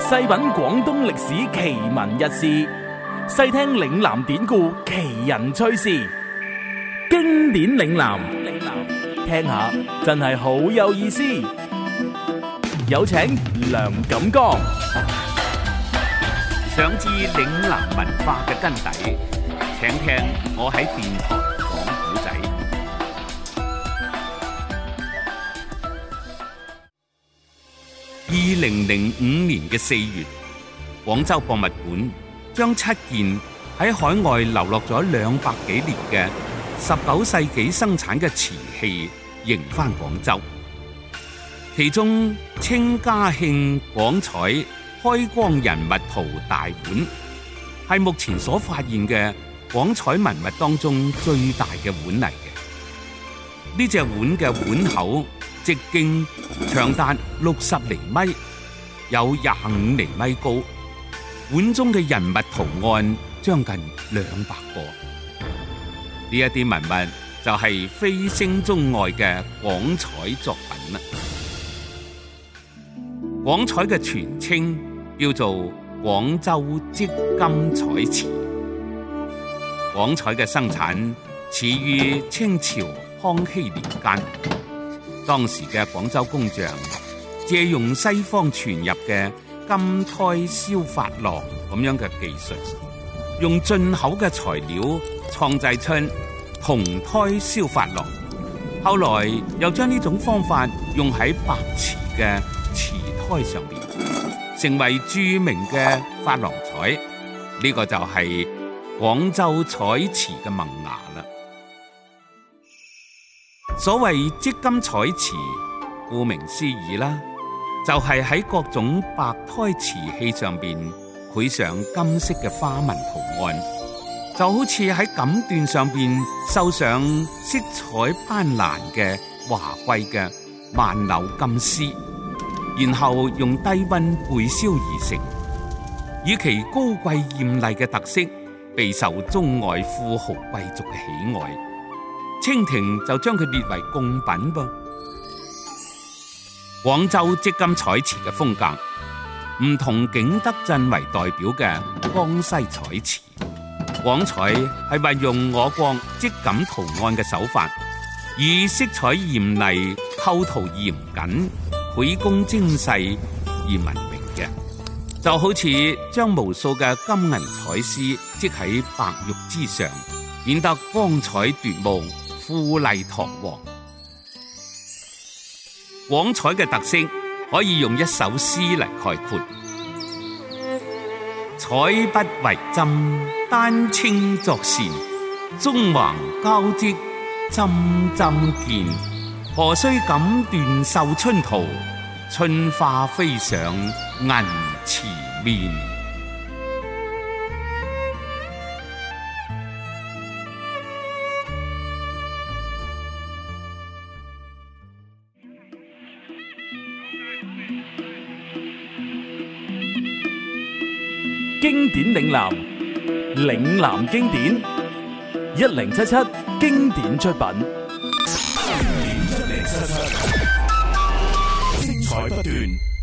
細品廣東歷史奇聞軼事，細聽嶺南典故奇人趣事，經典嶺南，聽下真係好有意思。有請梁錦江。 想知嶺南文化嘅根底，請聽我喺電台講古仔。2005年嘅4月，廣州博物館將7件喺海外流落咗200幾年嘅19世紀生產嘅瓷器迎返廣州。其中清嘉慶廣彩開光人物圖大碗係目前所發現嘅廣彩文物當中最大嘅碗嚟嘅。呢隻碗嘅碗口直徑長達60厘米，有25厘米高。碗中嘅人物圖案將近200個。呢一啲文物就係蜚聲中外嘅廣彩作品啦。廣彩嘅全稱叫做廣州織金彩瓷。廣彩嘅生產始於清朝康熙年間。當時嘅廣州工匠借用西方傳入嘅金胎燒珐琅咁樣嘅技術，用進口嘅材料創製出銅胎燒珐琅，後來又將呢種方法用喺白瓷嘅瓷胎上面，成為著名嘅珐琅彩。呢個就係廣州彩瓷嘅萌芽啦。所謂織金彩瓷，顧名思義啦，就係喺各種白胎瓷器上邊繪上金色嘅花紋圖案，就好似喺錦緞上邊繡上色彩斑斕嘅華貴嘅萬縷金絲，然後用低溫焙燒而成，以其高貴艷麗嘅特色，備受中外富豪貴族嘅喜愛。清廷就將佢列為貢品噃。廣州織金彩瓷嘅風格唔同景德鎮為代表嘅江西彩瓷，廣彩係運用我國織錦圖案嘅手法，以色彩艷麗、構圖嚴謹、繪工精細而聞名嘅，就好似將無數嘅金銀彩絲織喺白玉之上，顯得光彩奪目、富麗堂皇。廣彩嘅特色可以用一首詩嚟概括：彩筆為針，丹青作線，縱橫交織，針針見。何須錦緞繡春圖，春花飛上銀池面。 經典嶺南，嶺南經典1077經典出品。 1077，精彩不斷，